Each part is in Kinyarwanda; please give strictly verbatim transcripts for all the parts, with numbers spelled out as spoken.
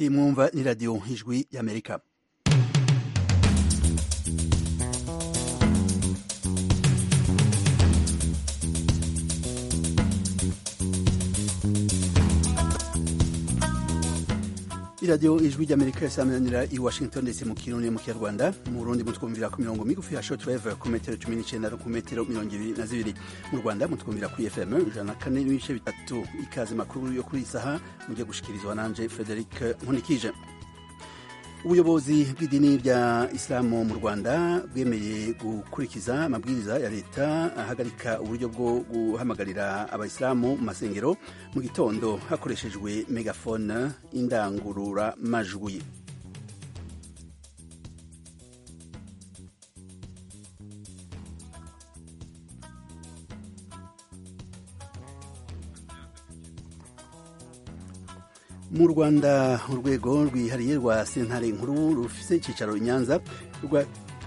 iyi mwumva ni radiyo ijwi y'Amerika. iradiyo ijwi ry'Amerika isamanira i Washington D C mu Kirundi mu Kinyarwanda, mu Burundi mutwumvira ku mirongo migufi ya shortwave ku metero cumi n'icenda no ku metero mirongo ibiri na zibiri, mu Rwanda mutwumvira kuri F M ijana na kane n'ibice bitatu. Ikaze makuru yo kuri isaha mujye gushikirizwa nanje Frederic Nkunikije. Ubuyobozi bw'idini rya Islamu mu Rwanda bwemeye gukurikiza amabwiriza ya leta ahagarika uburyo bwo guhamagarira abayisilamu mu masengero mu gitondo hakoreshejwe megafone indangurura majwi. Mu Rwanda urwego rwihariye rwa sentare nkuru rufise icicaro i Nyanza rwa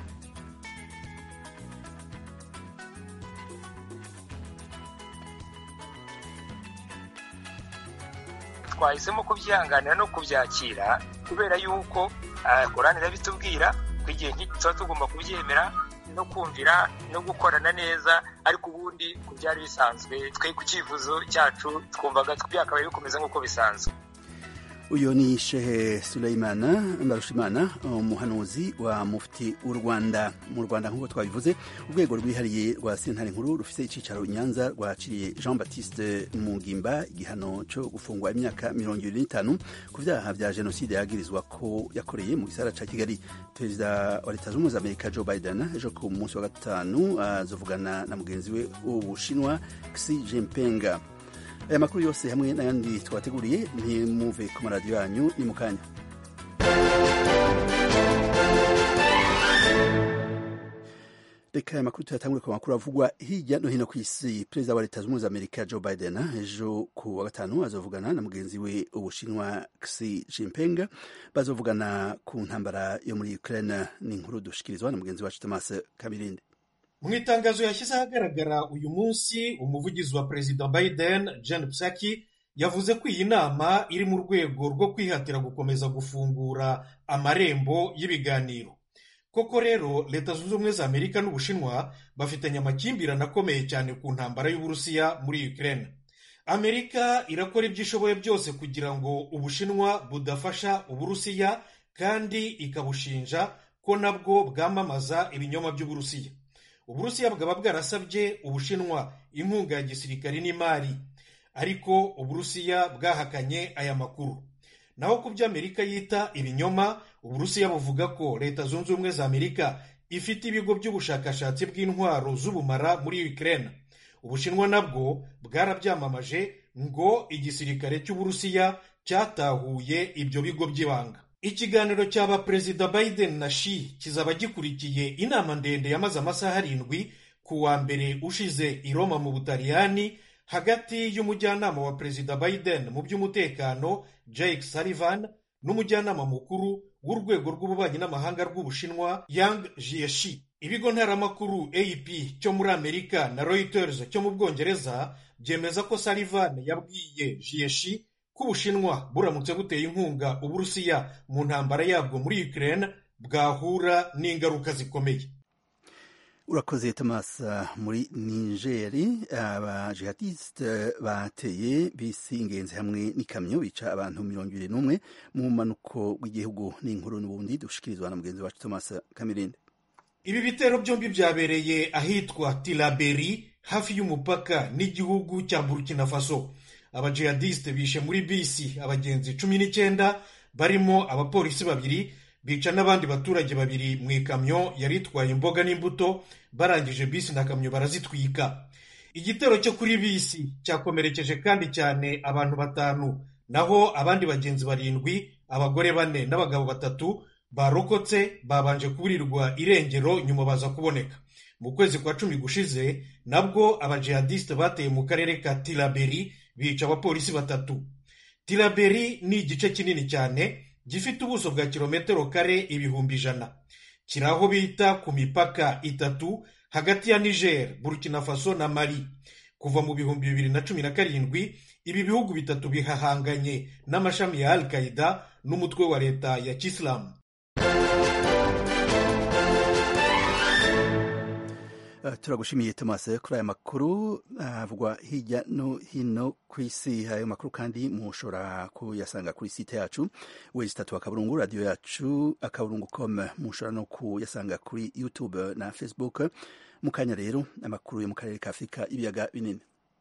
twahisemo kubyihanganira no kubyakira kubera yuko Korani irabitubwira ko igihe tuba tugomba kubyemera no kumvira no gukorana neza, ariko ubundi ku byari bisanzwe twe ku cyifuzo cyacu twumvaga byakabaye bikomeza nk'uko bisanzwe. Uyo ni Shehe Suleimana Mbarushimana, umuhanuzi wa mufti w'u Rwanda. Mu Rwanda nk'uko twabivuze, urwego rwihariye rwa sentare nkuru rufise icicaro i Nyanza rwaciriye Jean Baptiste Mugimba igihano cyo gufungwa imyaka mirongo ibiri n'itanu ku vyaha vya jenoside yagirizwa ko yakoreye mu gisagara ca Kigali. Perezida wa Leta Zunze Ubumwe za Amerika Joe Biden ejo ku munsi wa gatanu azovugana na mugenzi we w'Ubushinwa Xi Jinping. Aya makuru yose hamwe n'ayandi twateguriye ntimuve ku maradiyo yanyu ni mu kanya. Reka aya makuru tuyatangure ku makuru avugwa hirya no hino ku isi. Perezida wa Leta Zunze Ubumwe za Amerika Joe Biden ejo ku wa gatanu azovugana na mugenzi we Ubushinwa Xi Jinping, bazovugana ku ntambara yo muri Ukraine. Ni inkuru dushikirizwa na mugenzi wacu Thomas Kabirinde. Mu itangazo yashyize ahagaragara uyu munsi, umuvugizi wa Perezida Biden Jen Psaki yavuze ko iyi nama iri mu rwego rwo kwihatira gukomeza gufungura amarembo y'ibiganiro. Koko rero Leta Zunze Ubumwe za Amerika n'Ubushinwa bafitanye amakimbirane akomeye cyane ku ntambara y'Uburusiya muri Ukraine. Amerika irakora ibyo ishoboye byose kugira ngo Ubushinwa budafasha Uburusiya, kandi ikabushinja ko nabwo bwamamaza ibinyoma by'Uburusiya. Uburusiya bwaba bwarasabye Ubushinwa inkunga ya gisirikari n'imari, ariko Uburusiya bwahakanye aya makuru. Naho ku byo Amerika yita ibinyoma, Uburusiya buvuga ko Leta Zunze Ubumwe za Amerika ifite ibigo by'ubushakashatsi bw'intwaro z'ubumara muri Ukraine. Ubushinwa nabwo bwarabyamamaje ngo igisirikare cy'Uburusiya cyatahuye ibyo bigo by'ibanga. Ikiganiro cy'aba Perezida Biden na Xi kizaba gikurikiye inama ndende yamaze amasaha arindwi ku wa mbere ushize i Roma mu Butaliyani, hagati y'umujyanama wa Perezida Biden mu by'umutekano Jake Sullivan n'umujyanama mukuru w'urwego rw'ububanyi n'amahanga rw'Ubushinwa Yang Jiechi. Ibigo ntaramakuru A P cyo muri Amerika na Reuters cyo mu Bwongereza byemeza ko Sullivan yabwiye Jiechi ko Ubushinwa buramutse buteye inkunga Uburusiya mu ntambara yabwo muri Ukraine bwahura n'ingaruka zikomeye. Urakoze Thomas. Muri Nigeri abajihadiste bateye bisi ingenzi hamwe n'ikamyo bica abantu mirongo ibiri n'umwe mu manuko w'igihugu. N'inkuru n'ubundi dushikirizwa na mugenzi wacu Thomas Kamirinde. Ibi bitero byombi byabereye ahitwa Tilaberi hafi y'umupaka n'igihugu cya Burkina Faso. Abajihadiste bishe muri bisi abagenzi cumi n'icyenda barimo abapolisi babiri, bica n'abandi baturage babiri mu ikamyo yari itwaye imboga n'imbuto. Barangije bisi na kamyo barazitwika. Igitero cyo kuri bisi cyakomerekeje kandi cyane abantu batanu, naho abandi bagenzi barindwi, abagore bane n'abagabo batatu barokotse babanje kuburirwa irengero nyuma baza kuboneka. Mu kwezi kwa cumi gushize nabwo abajihadiste bateye mu karere ka Tilaberi bica abapolisi batatu. Tilaberi ni igice kinini cyane gifite ubuso bwa kilometero kare ibihumbi ijana. Kiri aho bita ku mipaka itatu hagati ya Niger, Burkina Faso na Mali. kuva mu bihumbi bibiri na cumi na karindwi ibi bihugu bitatu bihahanganye n'amashami ya Al-Qaeda n'umutwe wa leta ya Kisilamu. Uh, turagushimiye Thomas kuri aya makuru avugwa uh, hirya no hino ku isi. Ayo makuru kandi mushobora kuyasanga kuri site yacu wezi tatu akaburungu radio yacu akaburungu com. Mushobora no kuyasanga kuri YouTube na Facebook. Mu kanya rero amakuru yo mu karere ka Afurika ibiyaga binini.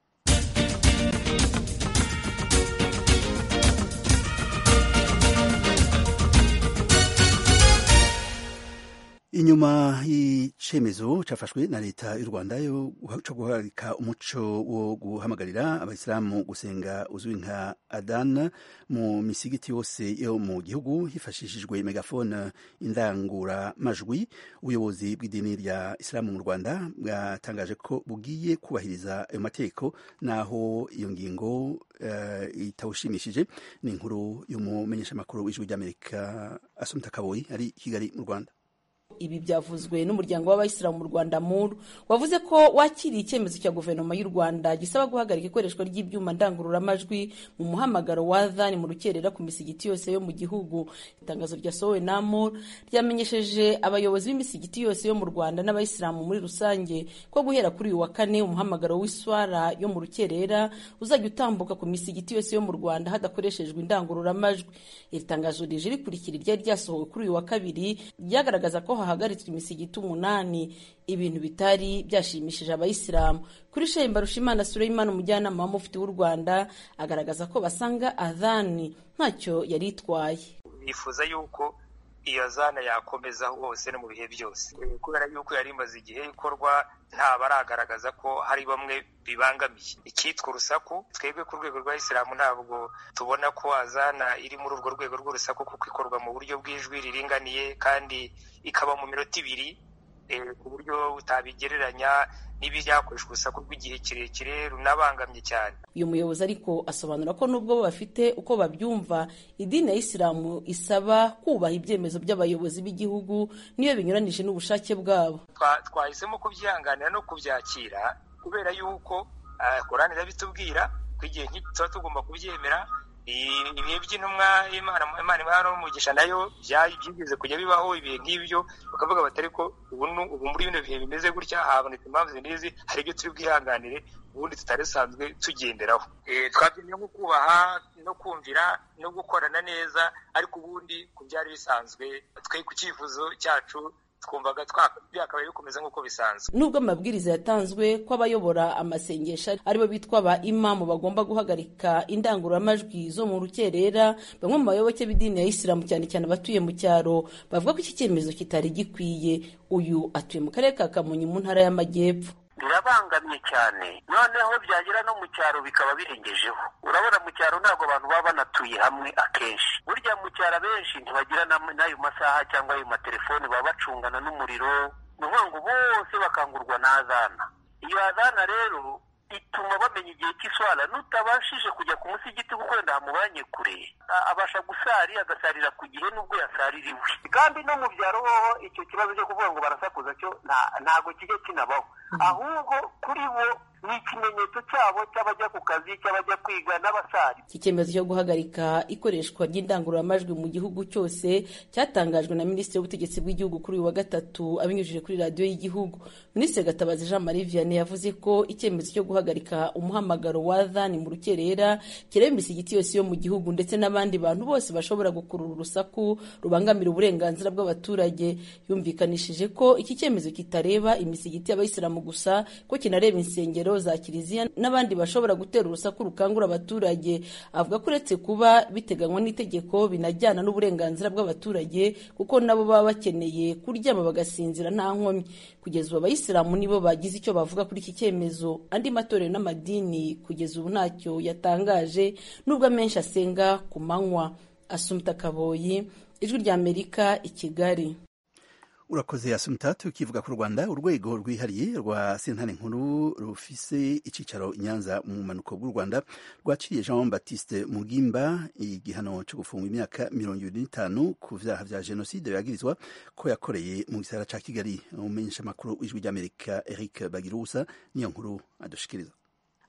Inyuma y'icemezo cafashwe na leta y'u Rwanda yo cyo guhagarika umuco wo guhamagarira abayisilamu gusenga uzwi nka adhan mu misigiti yose yo mu gihugu hifashishijwe megafone indangura majwi, ubuyobozi bw'idini rya Islamu mu Rwanda bwatangaje ko bugiye kubahiriza ayo mategeko naho iyo ngingo uh, itawushimishije. Ni inkuru y'umumenyeshamakuru w'ijwi ry'Amerika Asumta Kaboyi ari Kigali mu Rwanda. Ibi byavuzwe n'umuryango w'abayisilamu mu Rwanda muru wavuze ko wakiriye icyemezo cya guverinoma y'u Rwanda gisaba guhagarika ikoreshwa ry'ibyuma ndangururamajwi mu muhamagaro wa adhan mu rukerera ku misigiti yose yo mu gihugu. Itangazo ryasohowe na muru ryamenyesheje abayobozi b'imisigiti yose yo mu Rwanda n'abayisilamu muri rusange ko guhera kuri uyu wa kane umuhamagaro w'iswara yo mu rukerera uzajya utambuka ku misigiti yose yo mu Rwanda hadakoreshejwe indangururamajwi. Iri tangazo rije rikurikira iryari ryasohowe kuri uyu wa kabiri ryagaragaza ko hahagaritswe imisigiti umunani, ibintu bitari byashimishije abayisilamu. Kuri Sheikh Mbarushimana Suleiman umujyanama wa mufti w'u Rwanda agaragaza ko basanga adhan ntacyo yari itwaye. Bifuza yuko iyo zana yakomeza hose no mu bihe byose, kubera yuko yari imaze igihe ikorwa nta baragaragaza ko hari bamwe bibangamiye. Ikitwa urusaku twebwe ku rwego rwa Islamu ntabwo tubona ko azana iri muri urwo rwego rw'urusaku kuko ikorwa mu buryo bw'ijwi riringaniye kandi ikaba mu minota ibiri ku buryo utabigereranya n'ibyakoreshwa urusaku rw'igihe kirekire runabangamye cyane. Uyu muyobozi ariko asobanura ko nubwo bafite uko babyumva, idini ya Isilamu isaba kubaha ibyemezo by'abayobozi b'igihugu niyo binyuranije n'ubushake bwabo. Twahisemo kubyihanganira no kubyakira kubera yuko Korani irabitubwira ko igihe tuba tugomba kubyemera. Ibihe by'intumwa Imana Imana Imana n'umugisha nayo byigeze kujya bibaho ibihe nk'ibyo, bakavuga batari ko ubu ubu muri bino bihe bimeze gutya habonetse impamvu n'izi hari ibyo turi bwihanganire ubundi tutarisanzwe tugenderaho. Eh twabyemeye nko kubaha no kumvira no gukorana neza, ariko ubundi ku byari bisanzwe twe ku cyifuzo cyacu twumvaga twakabaye bikomeza nk'uko bisanzwe. Nubwo amabwiriza yatanzwe ko abayobora amasengesho aribo bitwa ba imamu bagomba guhagarika indangururamajwi zo mu rukerera, bamwe mu bayoboke b'idini ya Isilamu cyane cyane abatuye mu cyaro bavuga ko iki cyemezo kitari gikwiye. Uyu atuye mu karere ka Kamonyi mu ntara y'Amajyepfo. Birabangamye cyane, noneho byagera no mu cyaro bikaba birengejeho. Urabona mu cyaro ntabwo abantu baba banatuye hamwe akenshi, burya mu cyaro benshi ntibagira n'ayo masaha cyangwa ayo matelefoni, baba bacungana n'umuriro, ni ukuvuga ngo bose bakangurwa na azana. Iyo azana rero ituma bamenya igihe cy'iswara, nutabashije kujya ku musigiti kuko wenda hamubanye kure abasha gusari agasarira ku gihe nubwo yasaririwe. Kandi no mu byaro hoho icyo kibazo cyo kuvuga ngo barasakuza cyo ntago kijye kinabaho, ahubwo kuri bo ni ikimenyetso cyabo cy'abajya ku kazi, cy'abajya kwiga n'abasari. Iki cyemezo cyo guhagarika ikoreshwa ry'indangururamajwi mu gihugu cyose cyatangajwe na Minisitiri w'Ubutegetsi bw'igihugu kuri uyu wa gatatu abinyujije kuri radiyo y'igihugu. Minisitiri Gatabazi Jean Marie Vianney yavuze ko icyemezo cyo guhagarika umuhamagaro wa adhan mu rukerera kireba imisigiti yose yo mu gihugu ndetse n'abandi bantu bose bashobora gukurura urusaku rubangamira uburenganzira bw'abaturage. Yumvikanishije ko iki cyemezo kitareba imisigiti y'abayisilamu gusa, ko kinareba insengero za kiliziya n'abandi bashobora gutera urusaku rukangura abaturage. Avuga ko uretse kuba biteganywa n'itegeko binajyana n'uburenganzira bw'abaturage kuko nabo baba bakeneye kuryama bagasinzira nta nkomyi. Kugeza ubu abayisilamu nibo bagize icyo bavuga kuri iki cyemezo. Andi matorero n'amadini kugeza ubu ntacyo yatangaje, nubwo amenshi asenga ku manywa. Asumta Kaboyi, Ijwi ry'Amerika, i Kigali. Urakoze Asumta. Tukivuga ku Rwanda, urwego rwihariye rwa sentare nkuru rufise icicaro i Nyanza mu manuko bw'u Rwanda rwaciriye Jean Baptiste Mugimba igihano cyo gufungwa imyaka mirongo ibiri n'itanu ku vyaha vya jenoside yagirizwa ko yakoreye mu gisagara ca Kigali. Umumenyesha makuru w'Ijwi ry'Amerika Eric Bagirusa niyo nkuru adushikiriza.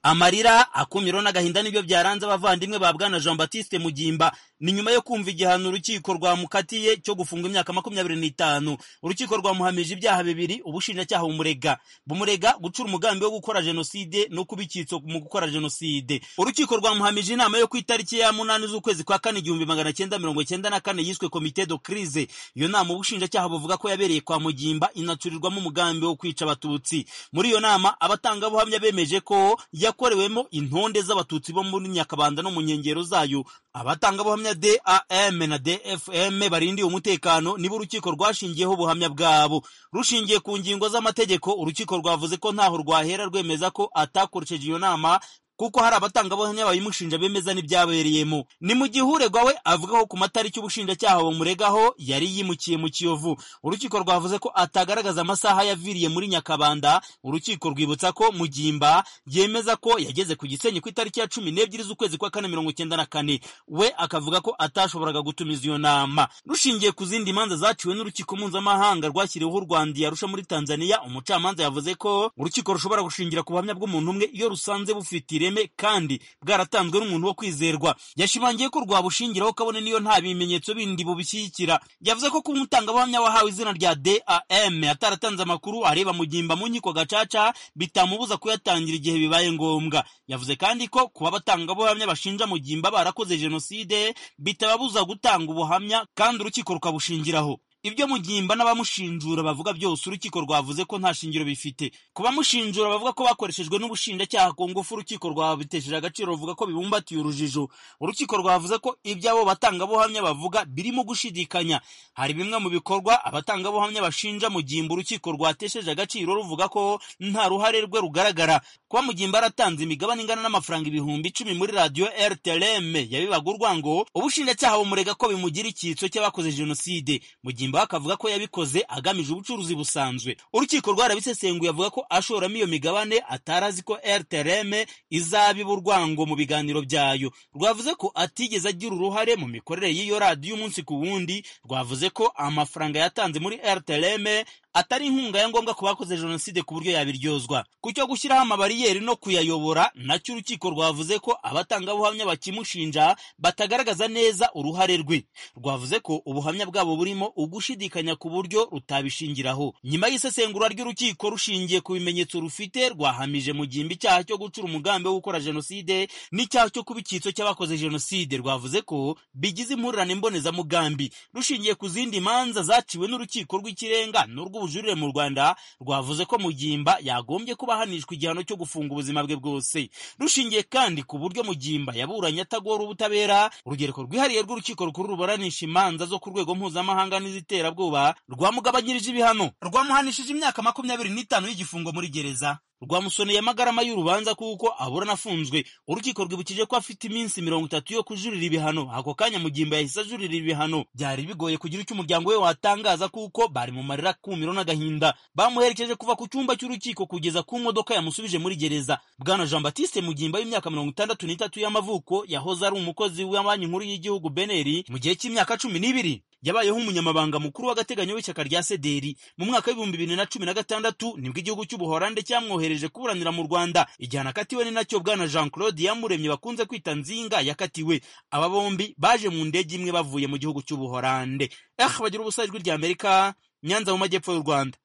Amarira, akumiro n'agahinda nibyo byaranze abavandimwe ba Bwana Jean Baptiste Mugimba ni nyuma yo kumva igihano urukiko rwamukatiye cyo gufunga imyaka makumyabiri n'itanu. Urukiko rwamuhamije ibyaha bibiri ubushinjacyaha bumurega bumurega gucura umugambi wo gukora jenoside no kubikitso mu gukora jenoside. Urukiko rwamuhamije inama yo ku itariki ya munani z'ukwezi kwa kane igihumbi magana cyenda mirongo cyenda na kane yiswe Comité de Crise. Iyo nama ubushinjacyaha buvuga ko yabereye kwa Mugimba inacurirwamo umugambi wo kwica abatutsi. Muri iyo nama abatanga buhamya bemeje ko yakorewemo intonde z'abatutsi bo muri Nyakabanda no mu nkengero zayo. Abatanga buhamya D A M na D F M barindiye umutekano nibo urukiko rwashingiyeho ubuhamya bwabo. Rushingiye ku ngingo z'amategeko, urukiko rwavuze ko ntaho rwahera rwemeza ko atakoresheje iyo nama kuko hari abatangabuhamya bayimushinja bemeza n'ibyabereyemo. Ni mu gihe uregwa we avuga ko ku matariki ubushinjacyaha bumuregaho yari yimukiye mu Kiyovu. Urukiko rwavuze ko atagaragaza amasaha yaviriye muri Nyakabanda. Urukiko rwibutsa ko Mugimba yemeza ko yageze ku Gisenyi ku itariki ya cumi n'ebyiri z'ukwezi kwa kane mirongo cyenda na kane. We akavuga ko atashoboraga gutumiza iyo nama. Rushingiye ku zindi manza zaciwe n'urukiko mpuzamahanga rwashyiriweho u Rwanda yarusha muri Tanzania, umucamanza yavuze ko urukiko rushobora gushingira ku buhamya bw'umuntu umwe iyo rusanze bufitire kandi bwaratanzwe n'umuntu wo kwizerwa. Yashimangiye ko rwabushingiraho kabone niyo nta bimenyetso bindi bubishyigikira. Yavuze ko kuba umutangabuhamya wahawe izina rya D A M ataratanze amakuru areba Mugimba mu nkiko gacaca bitamubuza kuyatangira igihe bibaye ngombwa. Yavuze kandi ko kuba abatangabuhamya bashinja Mugimba barakoze jenoside bitababuza gutanga ubuhamya kandi urukiko rukabushingiraho. Ibyo Mugimba n'abamushinjura bavuga byose urukiko rwavuze ko nta shingiro bifite. Kuba mushinjura bavuga ko bakoreshejwe n'ubushinjacyaha ku ngufu urukiko rwabitesheje agaciro ruvuga ko bibumbatiye urujijo. Urukiko rwavuze ko ibyabo batangabuhamya bavuga birimo gushidikanya. Hari bimwe mu bikorwa abatangabuhamya bashinja Mugimba urukiko rwatesheje agaciro ruvuga ko nta ruhare rwe rugaragara. Kuba Mugimba aratanze imigabane ingana n'amafaranga ibihumbi icumi muri radio R T L M yabibaga urwango, ubushinjacyaha bumurega ko bimugira icyitso cy'abakoze jenoside. Mugimba akavuga ko yabikoze agamije ubucuruzi busanzwe. Urukiko rwarabisesenguye avuga ko ashoramo iyo migabane atarazi ko R T L M izabiba urwango mu biganiro byayo. Rwavuze ko atigeze agira uruhare mu mikorere y'iyo radio umunsi ku wundi. Rwavuze ko amafaranga yatanze muri R T L M atari inkunga ya ngombwa ku bakoze jenoside ku buryo yabiryozwa. Ku cyo gushyiraho amabariyeri no kuyayobora nacyo urukiko rwavuze ko abatangabuhamya bakimushinja batagaragaza neza uruhare rwe. Rwavuze ko ubuhamya bwabo burimo ugushidikanya ku buryo rutabishingiraho. Nyuma y'isesengura ry'urukiko rushingiye ku bimenyetso rufite, rwahamije Mugimba icyaha cyo gucura umugambi wo gukora jenoside n'icyaha cyo kuba icyitso cy'abakoze jenoside. Rwavuze ko bigize impurirane mbonezamugambi. Rushingiye ku zindi manza zaciwe n'urukiko rw'ikirenga n'urw'ubujurire mu Rwanda, rwavuze ko Mugimba yagombye kuba ahanishwa igihano cyo gufunga ubuzima bwe bwose. Rushingiye kandi ku buryo Mugimba yaburanye atagora ubutabera, urugereko rwihariye rw'urukiko rukuru ruburanisha imanza zo ku rwego mpuzamahanga n'iziterabwoba rwamugabanyirije ibihano, rwamuhanishije imyaka makumyabiri n'itanu y'igifungo muri gereza. Rwamusoneye amagarama y'urubanza kuko aburana afunzwe. Urukiko rwibukije ko afite iminsi mirongo itatu yo kujurira ibihano. Ako kanya Mugimba yahise ajurira ibihano. Byari bigoye kugira icyo umuryango we watangaza kuko bari mu marira, kumiro n'agahinda. Bamuherekeje kuva ku cyumba cy'urukiko kugeza ku modoka yamusubije muri gereza. Bwana Jean Baptiste Mugimba w'imyaka mirongo itandatu n'itatu y'amavuko yahoze ari umukozi wa banki nkuru y'igihugu B N R mu gihe cy'imyaka cumi n'ibiri. Yabayeho umunyamabanga mukuru w'agateganyo w'ishyaka rya C D R. Mu mwaka w'ibihumbi bibiri na cumi na gatandatu nibwo igihugu cy'Ubuholande cyamwohereje kuburanira mu Rwanda. Igihano akatiwe ni nacyo Bwana Jean Claude Yamuremye bakunze kwita Nzinga yakatiwe. Aba bombi baje mu ndege imwe bavuye mu gihugu cy'Ubuholande. Eh bagira ubusajwi rya Amerika, Nyanza mu majyepfo y'u Rwanda.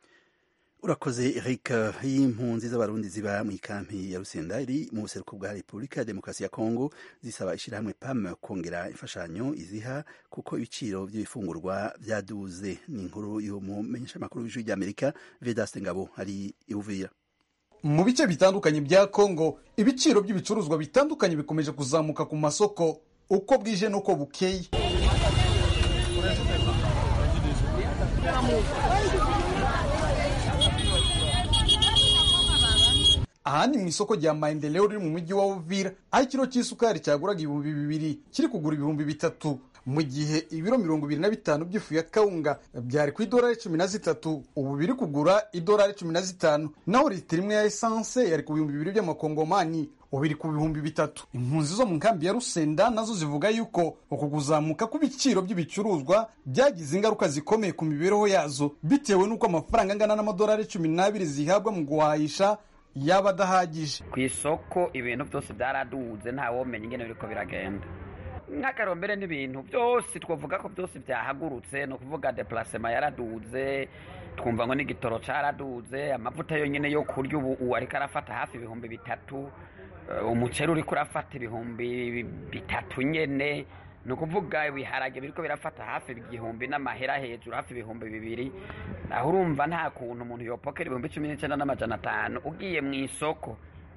Urakoze Eric. Y'impunzi z'abarundi ziba mu ikampi ya Rusenda iri mu buseruko bwa Repubulika ya Demokarasi ya Kongo zisaba ishirahamwe P A M kongera imfashanyo iziha kuko ibiciro by'ibifungurwa byaduze. Ni inkuru y'umumenyesha makuru w'ijwi ry'Amerika Vedaste Ngabo ari Uvira. Mu bice bitandukanye bya Kongo ibiciro by'ibicuruzwa bitandukanye bikomeje kuzamuka ku masoko uko bwije nuko bukeye. Aha ni mu isoko rya Maendeleo riri mu mujyi wa Uvira, aho ikiro cy'isukari cyaguraga ibihumbi bibiri kiri kugura ibihumbi bitatu, mu gihe ibiro mirongo ibiri na bitanu by'ifu ya kawunga byari ku idolari cumi na zitatu ubu biri kugura idolari cumi na zitanu, naho litiro imwe ya esanse yari ku bihumbi bibiri by'amakongomani ubu iri ku bihumbi bitatu. Impunzi zo mu nkambi ya Rusenda nazo zivuga yuko uku kuzamuka kw'ibiciro by'ibicuruzwa byagize ingaruka zikomeye ku mibereho yazo bitewe n'uko amafaranga angana n'amadolari cumi n'abiri zihabwa mu guhahisha yaba adahagije. Ku isoko ibintu byose byaraduze ntawomenya ingene biriko biragenda. Nk'akarombere n'ibintu byose twovuga ko byose byahagurutse no kuvuga déplacement yaraduze, twumva ngo n'igitoro caraduze, amavuta yonyene yo kurya ubu ariko arafata hafi ibihumbi bitatu, umuceri uriko urafata ibihumbi bitatu nyene, no kuvuga ibiharage biriko birafata hafi igihumbi n'amahera hejuru hafi ibihumbi bibiri. Aho urumva nta kuntu umuntu yopokera ibihumbi cumi n'icenda n'amajana atanu ugiye mu isoko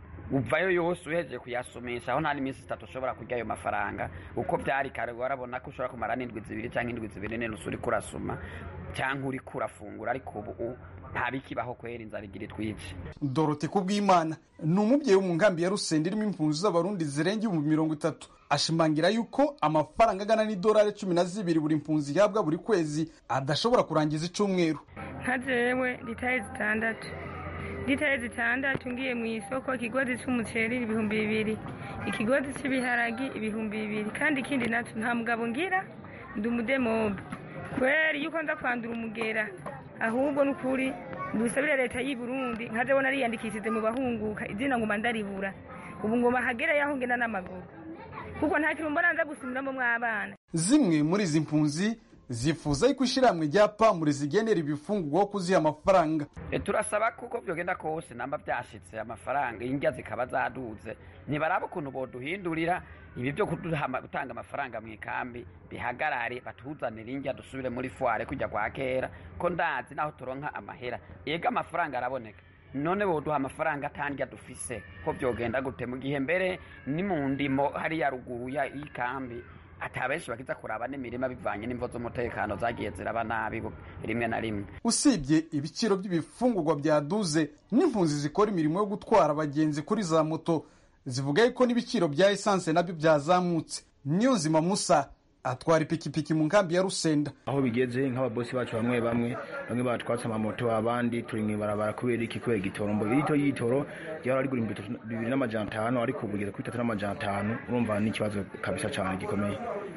uvayo yose uhejeje kuyasumisha, aho nta n'iminsi itatu ushobora kurya ayo mafaranga. Uko byari kare warabona ko ushobora kumara n'indwi zibiri cyangwa indwi zibiri n'enusu uriko urasuma cyangwa uriko urafungura, ariko ubu nta bikibaho kwera inzara igira itwice. Dorote Kubwimana ni umubyeyi wo mu nkambi ya Rusende irimo impunzi z'abarundi zirenga ibihumbi mirongo itatu, ashimangira yuko amafaranga agana n'idolari cumi na zibiri buri mpunzi ihabwa buri kwezi adashobora kurangiza icumweru. Nka jewe litaye zitandatu litaye zitandatu ngiye mu isoko, ikigozi c'umuceri ibihumbi bibiri, ikigozi c'ibiharagi ibihumbi bibiri, kandi ikindi naco nta mugabo ngira, ndi umudemobe kweri yuko nza kwandura umugera. Ahubwo nukuri dusabire leta y'u Burundi, nka jewe nariyandikishije mu bahunguka izina ngo mandaribura, ubu ngo bahagere yaho ngena n'amaguru kuko nta kintu mbona nza gusumiramo mw'abana. Zimwe muri izi mpunzi zifuza yuko ishiramwe rya pamure zigenera ibifungurwa kuziha amafaranga. E, turasaba kuko byogenda kose namba byashitse amafaranga indya zikaba zaduze, nibaraba ukuntu boduhindurira ibi byo gutanga amafaranga mu ikambi bihagarare, batuzanira indya dusubire muri foire kujya kwa kera, ko ndazi naho turonka amahera ega amafaranga araboneka. None boduha amafaranga atandya dufise ko byogenda gute mu gihe mbere ni mu ndimo hari ya ruguru ya ikambi atabenshi bakiza kuraba n'imirima bivanye n'imvo z'umutekano zagiye ziraba nabi rimwe na rimwe. Usibye ibiciro by'ibifungurwa byaduze, n'impunzi zikora imirimo yo gutwara abagenzi kuri za moto zivuga yuko n'ibiciro bya essence nabyo byazamutse. Niyonzima Musa atwara ipikipiki mu nkambi ya Rusenda. Aho bigeze nk'ababosi bacu bamwe bamwe bamwe batwatsa amamoto, abandi turi mwibarabara kubera iki kubera igitorombo irito yitoro yari ari gura bibiri n'amajana atanu ariko ubugeze kuri tatu n'amajana atanu. Urumva ni ikibazo kabisa cyane gikomeye.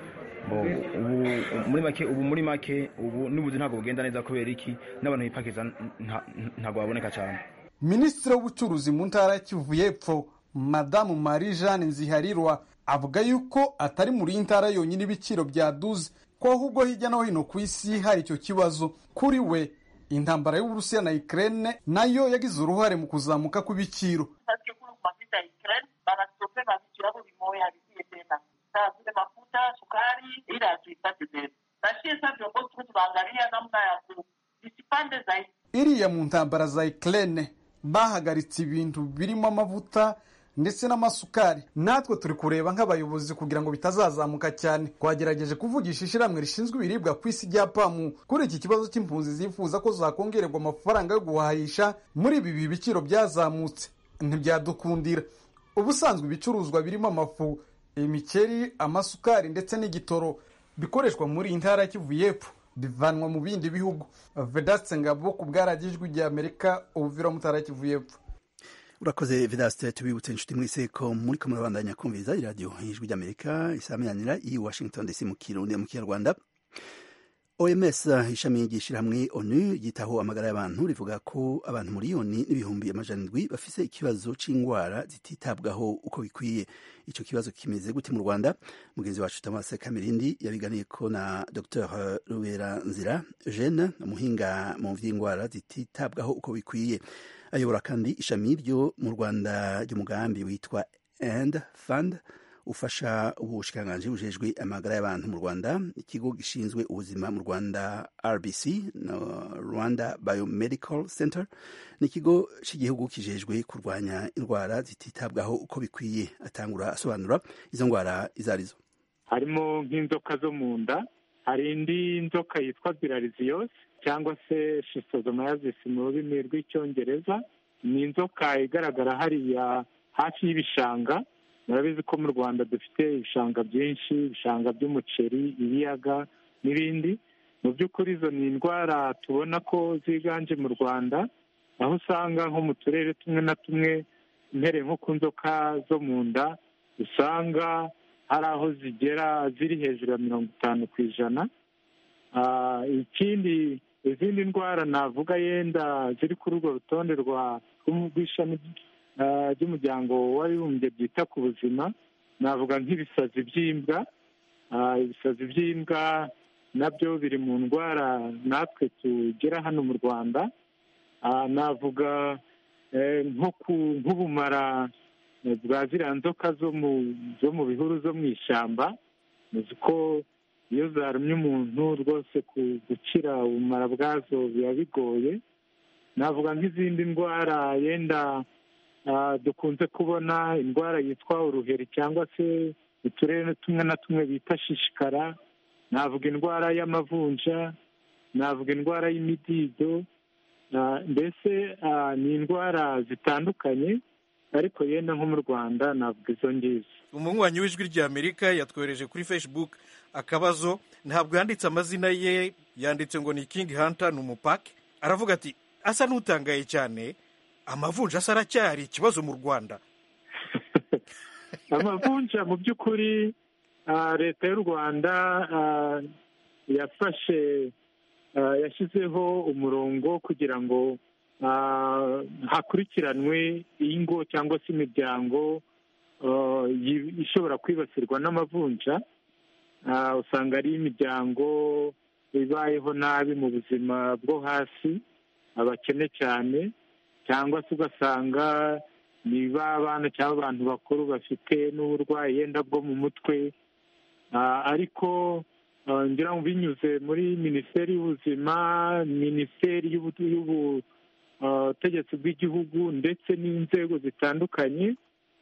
Bo ubu muri make ubu muri make ubu n'ubuzi ntabwo bugenda neza kubera iki n'abantu bipakiza ntabwo baboneka cyane. Minisitiri w'ubucuruzi mu ntara ya Kivu y'Epfo Madamu Marie Jeanne Nziharirwa avuga yuko atari muri ntara yonyine ibiciro byaduze, ko ahubwo hirya no hino ku isi hari icyo kibazo. Kuri we intambara y'Uburusiya na Ukraine nayo yagize uruhare mu kuzamuka kw'ibiciro. Iriya mu ntambara za Ukraine bahagaritse ibintu birimo amavuta ndetse n'amasukari. Natwe turi kureba nk'abayobozi kugira ngo bitazazamuka cyane. Twagerageje kuvugisha ishiramwe rishinzwe ibiribwa ku isi rya pamu kuri iki kibazo cy'impunzi zifuza ko zakongererwa amafaranga yo guhahisha muri ibi biciro byazamutse, ntibyadukundira. Ubusanzwe ibicuruzwa birimo amafu, imikeri, amasukari ndetse n'igitoro bikoreshwa muri intara ya Kivu y'Epfo bivanwa mu bindi bihugu. Vedaste Ngabo ku bwaragijwe rya Amerika Uvira mu ntara ya Kivu y'Epfo. Urakoze Vedaste, tubibutse inshuti mwese ko muri ko murabandanya kumviriza iradiyo y'ijwi ry'Amerika isaminanira i Washington D C mu Kirundi mu Kinyarwanda. O M S ishami ry'ishirahamwe ONU yitaho amagara y'abantu rivuga ko abantu miliyoni n'ibihumbi amajana indwi bafise ikibazo c'ingwara zititabwaho uko bikwiye. Ico kibazo kimeze gute mu Rwanda? Mugenzi wacu Thomas Kamirindi yabiganiye ko na Dr Ruberanzira Eugene, umuhinga mu vy'ingwara zititabwaho uko bikwiye. Ayobora kandi ishami ryo mu Rwanda ry'umugambi witwa End Fund ufasha ubushikiranganji bujejwe amagara y'abantu mu Rwanda, ikigo gishinzwe ubuzima mu Rwanda R B C no Rwanda Biomedical Center, ni ikigo cy'igihugu kijejwe kurwanya indwara zititabwaho uko bikwiye. Atangura asobanura izo ndwara izarizo. Harimo nk'inzoka zo mu nda, hari indi nzoka yitwa bilharziosis cyangwa se schistosomiasis mu rurimi rw'icyongereza. Ni inzoka igaragara hariya hafi y'ibishanga. Murabizi ko mu Rwanda dufite ibishanga byinshi, ibishanga by'umuceri, ibiyaga n'ibindi. Mu by'ukuri izo ni indwara tubona ko ziganje mu Rwanda, aho usanga nko mu turere tumwe na tumwe impere nko ku nzoka zo mu nda usanga hari aho zigera ziri hejuru ya mirongo itanu ku ijana. Ikindi izindi ndwara navuga yenda ziri kuri urwo rutonde rw'ishami ry'umuryango w'abibumbye byita ku buzima, navuga nk'ibisazi by'imbwa. Ibisazi by'imbwa nabyo biri mu ndwara natwe tugira hano mu Rwanda. Navuga nk'ubumara bwa ziriya nzoka zo mu bihuru zo mu ishyamba, uzi ko iyo zarumye umuntu rwose gukira ubumara bwazo biba bigoye. Navuga nk'izindi ndwara yenda dukunze kubona, indwara yitwa uruheri cyangwa se uturere tumwe na tumwe bita shishikara. Navuga indwara y'amavunja, navuga indwara y'imidido. Mbese ni indwara zitandukanye, ariko yenda nko mu Rwanda navuga izo ngizo. Umunywanyi w'ijwi ry'Amerika yatwohereje kuri Facebook akabazo, ntabwo yanditse amazina ye, yanditse ngo ni King Hunter, ni umupake. Aravuga ati asa n'utangaye cyane, amavunja asa aracyari ikibazo mu Rwanda. Amavunja mu by'ukuri leta y'u Rwanda yafashe yashyizeho umurongo kugira ngo hakurikiranwe ingo cyangwa se imiryango ishobora kwibasirwa n'amavunja. Usanga ari imiryango ibayeho nabi mu buzima bwo hasi, abakene cyane, cyangwa se ugasanga ni b'abana cyangwa abantu bakuru bafite n'uburwayi yenda bwo mu mutwe. Ariko ngira ngo binyuze muri minisiteri y'ubuzima, minisiteri y'ubutegetsi bw'igihugu ndetse n'inzego zitandukanye,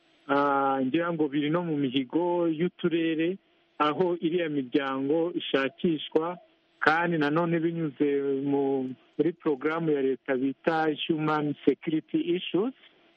ngira ngo biri no mu mihigo y'uturere aho iriya miryango ishakishwa, kandi nanone binyuze muri porogaramu ya leta bita Human Security Issues,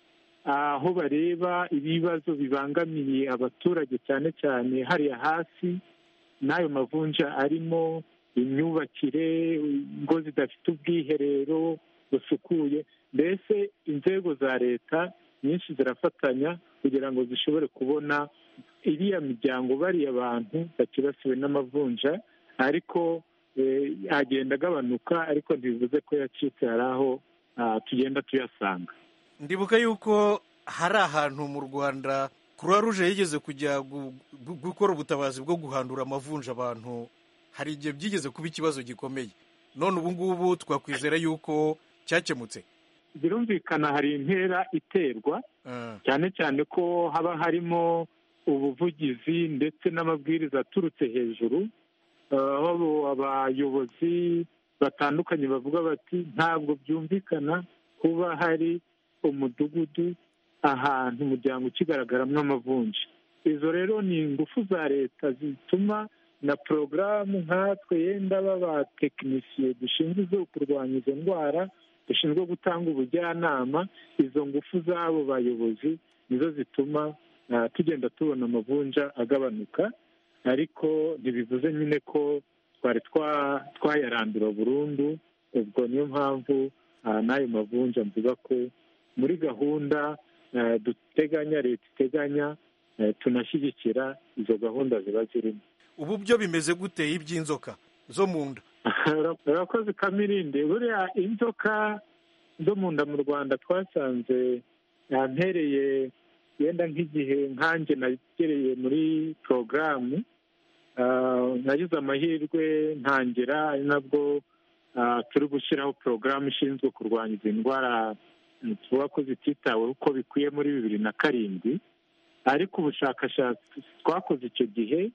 aho bareba ibibazo bibangamiye abaturage cyane cyane hariya hasi, n'ayo mavunja arimo imyubakire, ingo zidafite ubwiherero busukuye. Mbese inzego za leta nyinshi zirafatanya kugira ngo zishobore kubona iriya miryango, bariya abantu bakibasiwe n'amavunja. Ariko agenda agabanuka, ariko ntibivuze ko yacitse, hari aho tugenda tuyasanga. Ndibuka yuko hari ahantu mu Rwanda Croix Rouge yigeze kujya gukora ubutabazi bwo guhandura amavunja abantu, hari igihe byigeze kuba ikibazo gikomeye. None ubu ngubu twakwizera yuko cyakemutse. Birumvikana hari intera iterwa, cyane cyane ko haba harimo ubuvugizi ndetse n'amabwiriza aturutse hejuru, aho abayobozi batandukanye bavuga bati ntabwo byumvikana kuba hari umudugudu ahantu umuryango ukigaragaramo amavunja. Izo rero ni ingufu za leta zituma na porogaramu nkatwe yenda b'abatekinisiye dushinzwe kurwanya izo ndwara, dushinzwe gutanga ubujyanama, izo ngufu z'abo bayobozi nizo zituma tugenda tubona amavunja agabanuka. Ariko ntibivuze nyine ko twari twayarandura burundu. Ubwo niyo mpamvu n'ayo mavunja mvuga ko muri gahunda duteganya, leta iteganya, tunashyigikira izo gahunda ziba zirimo. Ubu byo bimeze gute iby'inzoka zo mu nda? Urakoze Kamirinde. Buriya inzoka zo mu nda mu Rwanda twasanze yampereye yenda nk'igihe nkanjye nagereye muri porogaramu, nagize amahirwe ntangira, ari nabwo turi gushyiraho porogaramu ishinzwe kurwanya izi ndwara tuvuga ko zititaweho uko bikwiye muri bibiri na karindwi. Ariko ubushakashatsi twakoze icyo gihe,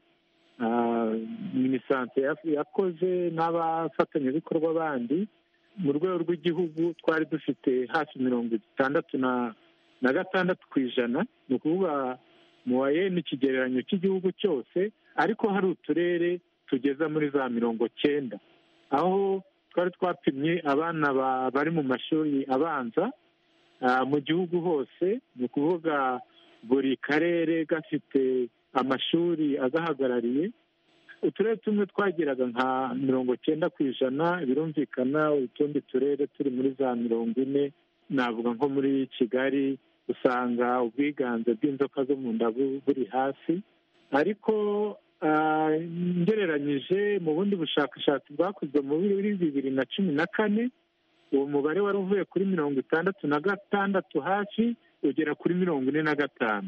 minisante yakoze n'abafatanyabikorwa bandi, mu rwego rw'igihugu twari dufite hafi mirongo itandatu na gatandatu ku ijana, ni ukuvuga mu wayeni ikigereranyo cy'igihugu cyose, ariko hari uturere tugeza muri za mirongo cyenda, aho twari twapimye abana bari mu mashuri abanza mu gihugu hose. Ni ukuvuga buri karere gafite amashuri agahagarariye. Uturere tumwe twageraga nka mirongo cyenda ku ijana, birumvikana utundi turere turi muri za mirongo ine. Navuga nko muri Kigali usanga ubwiganze bw'inzoka zo mu nda buri hasi, ariko ngereranyije mu bundi bushakashatsi bwakozwe muri bibiri na cumi na kane uwo mubare wari uvuye kuri mirongo itandatu na gatandatu hafi ugera kuri mirongo ine na gatanu.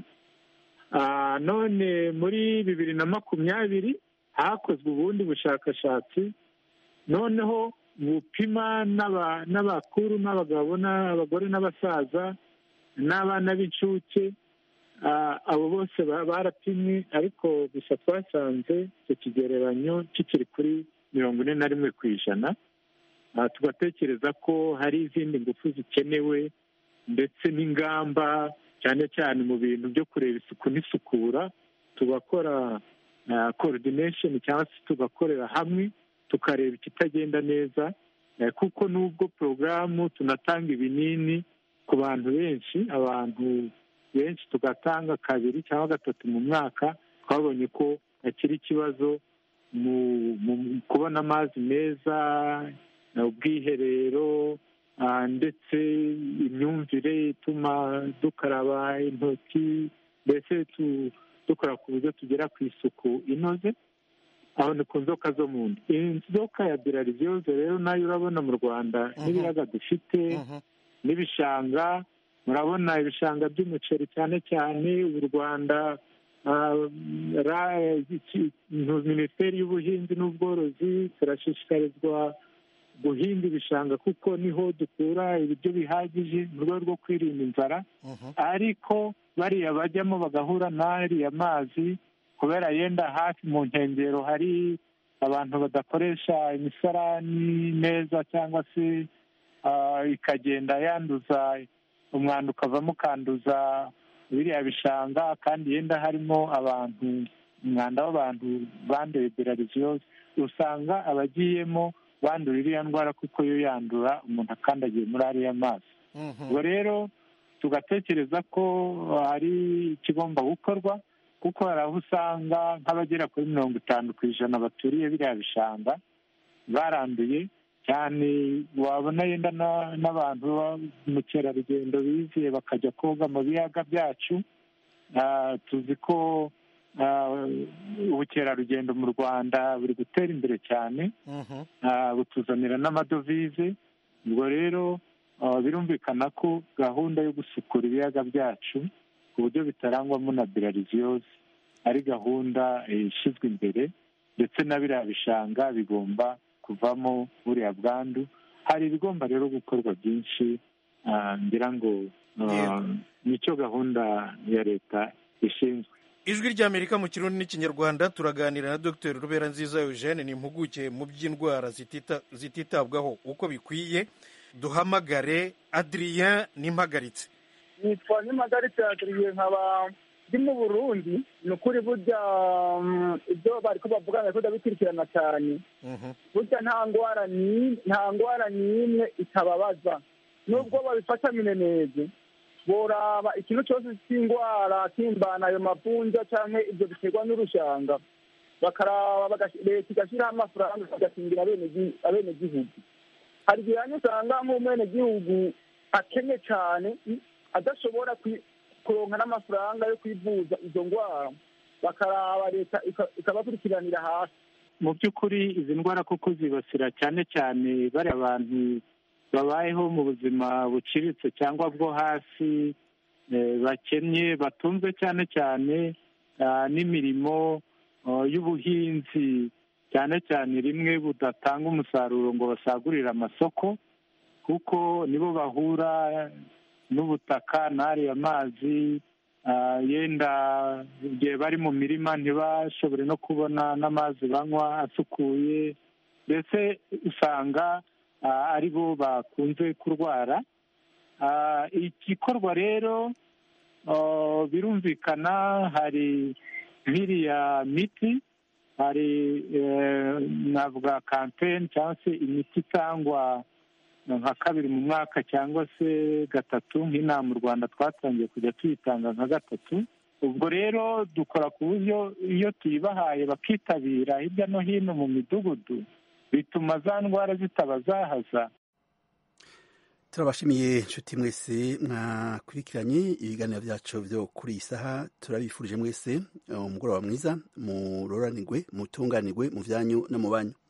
None muri bibiri na makumyabiri hakozwe ubundi bushakashatsi noneho bupima n'abakuru n'abagabo n'abagore n'abasaza n'abana b'incuke. Abo bose barapimwe ariko gusa twasanze icyo kigereranyo kikiri kuri mirongo ine na rimwe ku ijana. Tugatekereza ko hari izindi ngufu zikenewe ndetse n'ingamba cyane cyane mu bintu byo kureba isuku n'isukura, tugakora coordination cyangwa se tugakorera hamwe tukareba ikitagenda neza, kuko nubwo porogaramu tunatanga ibinini ku bantu benshi, abantu benshi tugatanga kabiri cyangwa gatatu mu mwaka, twabonye ko hakiri ikibazo mu kubona amazi meza, ubwiherero ndetse imyumvire ituma dukaraba intoki, mbese dukora ku buryo tugera ku isuku inoze. Aho ni ku nzoka zo mu nda. Inzoka ya bilharziose rero nayo urabona mu Rwanda n'ibiyaga dufite n'ibishanga, murabona ibishanga by'umuceri cyane cyane. U Rwanda, minisiteri y'ubuhinzi n'ubworozi turashishikarizwa guhinga ibishanga kuko niho dukura ibiryo bihagije mu rwego rwo kwirinda inzara. Ariko bariya bajyamo bagahura n'ariya mazi, kubera yenda hafi mu nkengero hari abantu badakoresha imisarani neza, cyangwa se ikagenda yanduza umwanda ukavamo ukanduza biriya bishanga, kandi yenda harimo abantu, umwanda w'abantu banduye bilharziose, usanga abagiyemo bandura iriya ndwara kuko yo yandura umuntu akandagiye muri ariya mazi. ubwo rero tugatekereza ko hari ikigomba gukorwa, kuko hari aho usanga nk'abagera kuri mirongo itanu ku ijana baturiye biriya bishanga baranduye cyane. wabona yenda n'abantu mukerarugendo biziye bakajya koga mu biyaga byacu. tuzi ko ubukerarugendo mu Rwanda buri gutera imbere cyane, butuzanira n'amadovize. ubwo rero birumvikana ko gahunda yo gusukura ibiyaga byacu ku buryo bitarangwamo na bilharziose ari gahunda ishyizwe imbere, ndetse na biriya bishanga bigomba kuvamo buriya bwandu. hari ibigomba rero gukorwa byinshi, ngira ngo nicyo gahunda ya leta ishinzwe. Ijwi ry'Amerika mu Kirundi n'Ikinyarwanda, turaganira na Dr Ruberanziza Eugene, ni impuguke mu by'indwara zititabwaho uko bikwiye. Duhamagare Adrien Nimpagaritse. Nitwa Nimpagaritse Adrien, nkaba ndi mu Burundi. Ni ukuri burya ibyo bari ko bavuga ngo ndabikurikirana cyane. Burya nta ndwara ni nta ndwara n'imwe itababaza, nubwo babifata mineneze. Boraba ikintu cyose cy'indwara kimbana ayo mavunja cyangwa ibyo biterwa n'urushanga, bakaraba leta igashyiraho amafaranga igakingira abene gihugu. hari igihe usanga nk'umwene gihugu akenye cyane adashobora kuronka n'amafaranga yo kwivuza izo ndwara, bakaraba leta ikabakurikiranira hasi. mu by'ukuri izi ndwara kuko zibasira cyane cyane bari abantu babayeho mu buzima buciriritse cyangwa bwo hasi, bakennye, batunze cyane cyane n'imirimo y'ubuhinzi, cyane cyane rimwe budatanga umusaruro ngo basagurire amasoko, kuko nibo bahura n'ubutaka n'ariya mazi. yenda igihe bari mu mirima ntibashobore no kubona n'amazi banywa asukuye, mbese usanga ari bo bakunze kurwara. igikorwa rero birumvikana, hari nk'iriya miti, hari navuga kampeni cyangwa se imiti itangwa nka kabiri mu mwaka cyangwa se gatatu. nk'inama mu Rwanda twatangiye kujya tuyitanga nka gatatu. ubwo rero dukora ku buryo iyo tuyibahaye bakitabira hirya no hino mu midugudu, bituma za ndwara zitabazahaza. turabashimiye inshuti mwese mwakurikiranye ibiganiro byacu byo kuri iyi saha turabifurije mwese umugoroba mwiza muroranirwe mutunganirwe mu byanyu no mu banyu